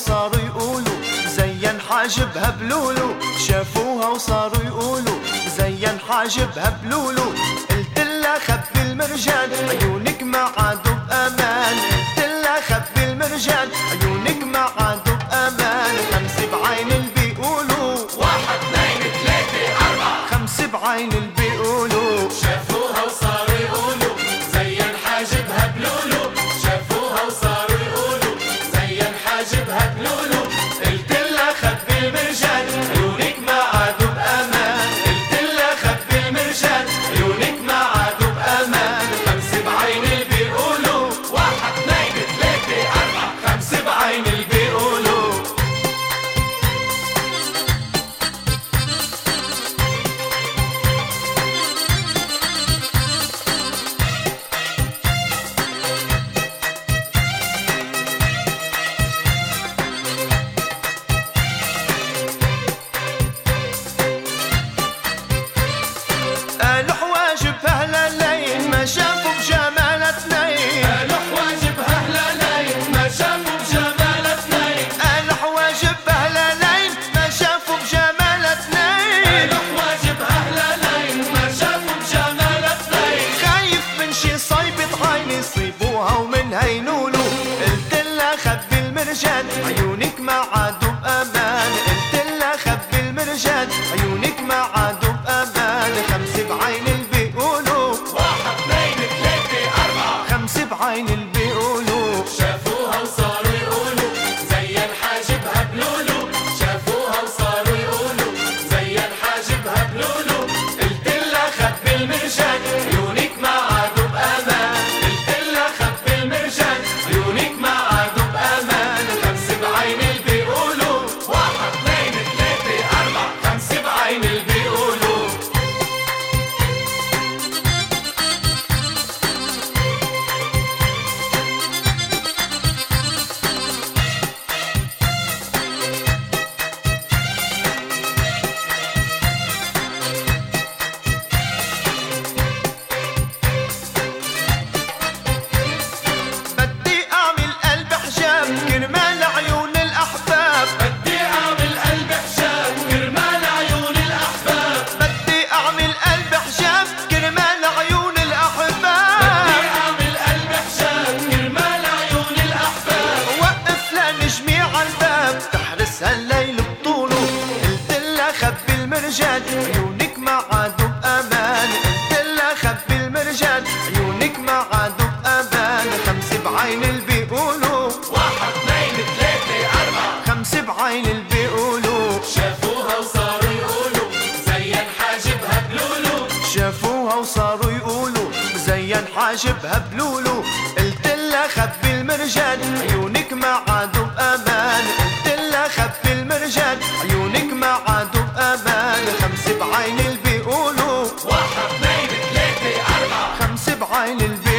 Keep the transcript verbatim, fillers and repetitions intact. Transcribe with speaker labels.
Speaker 1: وصاروا يقولوا زين حاجبها بلولو. شافوها وصاروا يقولوا زين حاجبها بلولو. قلت لها خبي المرجان عيونك ما عادوا بأمان. قلت لها خبي المرجان عيونك ما عادوا بأمان. خمسة بعين اللي بيقولوا
Speaker 2: واحد اثنين ثلاثة أربعة.
Speaker 1: خمسة بعين اللي بيقولوا
Speaker 2: شافوها وصاروا يقولوا زين حاجبها بلولو. شافوها وصاروا يقولوا زين حاجبها بلولو. قلت لها خبي المرجان عيونك ما عادوا بأمان. قلت لها خبي المرجان عيونك ما عادوا بأمان. خمسة بعين اللي بيقولوا واحد اثنين ثلاثة أربعة. خمسة بعين اللي بيقولوا
Speaker 1: قالوا حواجبها هلالين ما شافوا بجمال اثنين.
Speaker 2: قالوا حواجبها هلالين ما شافوا بجمال اثنين.
Speaker 1: قالوا حواجبها هلالين ما شافوا بجمال اثنين.
Speaker 2: قالوا حواجبها هلالين ما شافوا بجمال اثنين.
Speaker 1: خايف من شي صيبة عين يصيبوها ومنها ينولوا. قلت لها خبي المرجان عيونك ما عادوا بأمان. قلت لها خبي المرجان عيونك ما عادوا بأمان. خمسة بعين اللي بيقولوا
Speaker 2: واحد اثنين ثلاثة أربعة.
Speaker 1: خمسة بعين اللي بيقولوا
Speaker 2: شافوها وصاروا يقولوا زين حاجبها بلولو. شافوها وصاروا يقولوا زين حاجبها بلولو. قلت لها خبي المرجان عيونك ما عادوا بأمان. قلت لها خبي المرجان عيونك ما عادوا بأمان. خمسة بعين اللي بيقولوا واحد اثنين ثلاثة أربعة. خمسة بعين اللي بيقولوا
Speaker 1: بدي اعمل قلب حجاب كرمال عيون الاحباب.
Speaker 2: بدي أعمل قلب حجاب كرمال عيون الأحباب.
Speaker 1: بدي اعمل قلب حجاب كرمال عيون
Speaker 2: بدي
Speaker 1: الاحباب.
Speaker 2: أعمل قلب حجاب كرمال عيون الأحباب.
Speaker 1: وقف لنجمي عالباب تحرسها الليل بطوله. قلت لها خبي المرجان عيونك ما عادوا بأمان. قلت لها خبي المرجان عيونك ما عادوا بأمان. خمسة بعين اللي بيقولوا
Speaker 2: واحد اثنين ثلاثة أربعة.
Speaker 1: خمسة بعين اللي بيقولوا
Speaker 2: شافوها وصاروا يقولوا زين حاجبها بلولو.
Speaker 1: شافوها وصاروا يقولوا زين حاجبها بلولو. قلت لها خبي المرجان عيونك ما عادوا بأمان. قلت لها خبي المرجان عيونك ما عادوا بأمان. خمسة بعين اللي بيقولوا
Speaker 2: واحد اثنين ثلاثة أربعة.
Speaker 1: خمسة بعين اللي بيقولوا